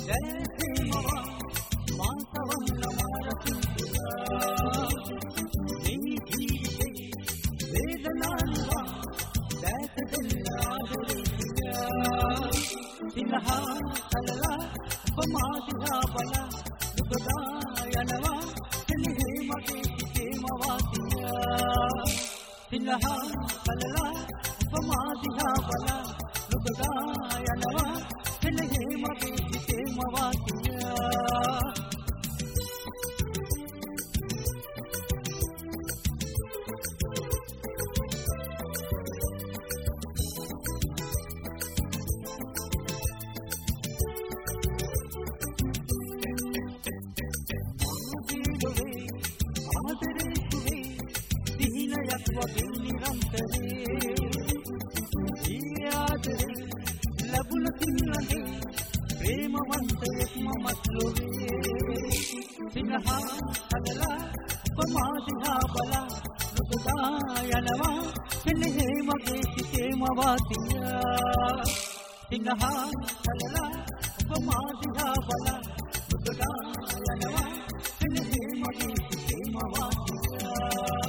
ජයසේමවා මාතවන්න මාරතුලා මේ ජීවිතේ වේදනානුවා දැක දෙන්න ආදරෙයියා සිනහා කලලා පමාදිහා බලා දුකදා යනවා එළිහි මගේ සිතේමවා තියා සිනහා කලලා පමාදිහා බලා දුකදා යනවා එළිහි මගේ සිතේමවා තියා සිනහා කලලා පමාදිහා බලා දුකදා යනවා එළිහි මගේ සිතේමවා තියා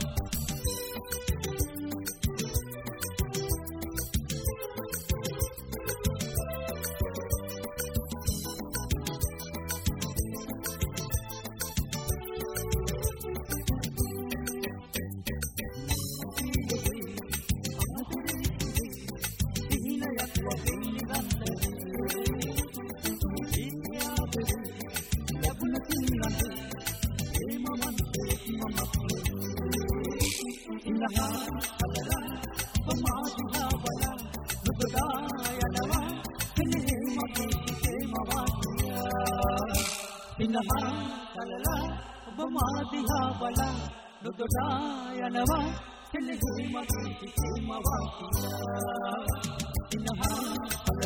සිනහා කලලා පමාදිහා බලා දුකදා යනවා එළිහි මගේ සිතේමවා තියා සිනහා